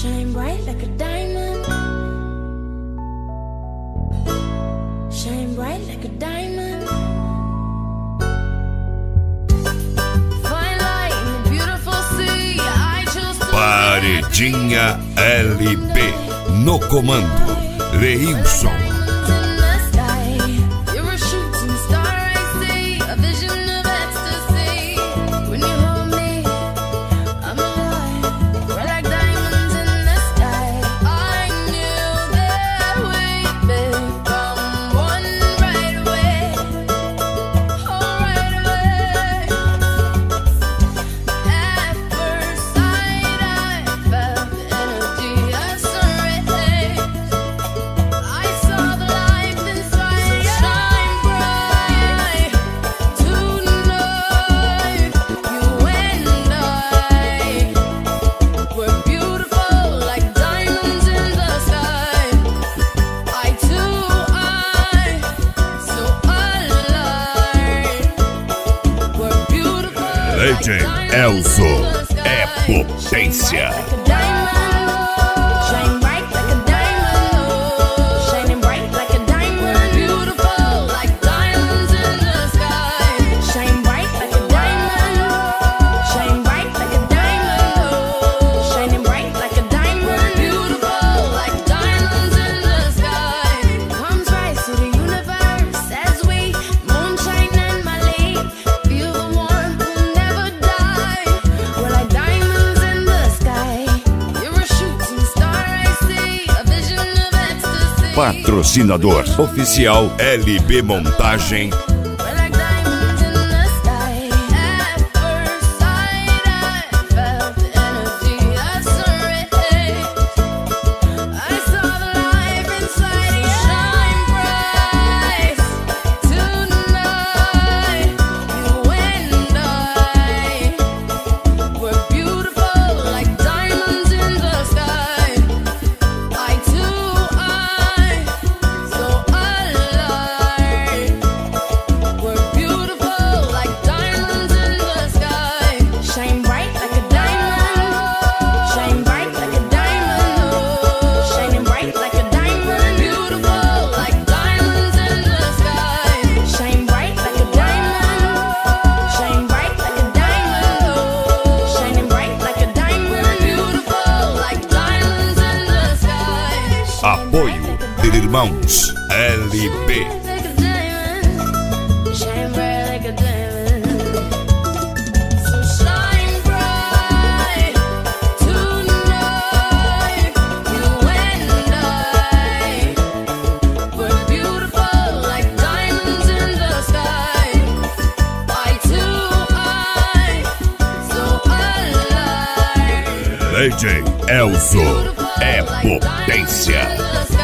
Shine bright like a diamond. Shine bright like a diamond. Fine light in the beautiful sea. I choose to Paredinha LB. No comando, Leilson. DJ Elzo é potência. Patrocinador oficial LB Montagem. Apoio de Irmãos LB. DJ Elzo é potência.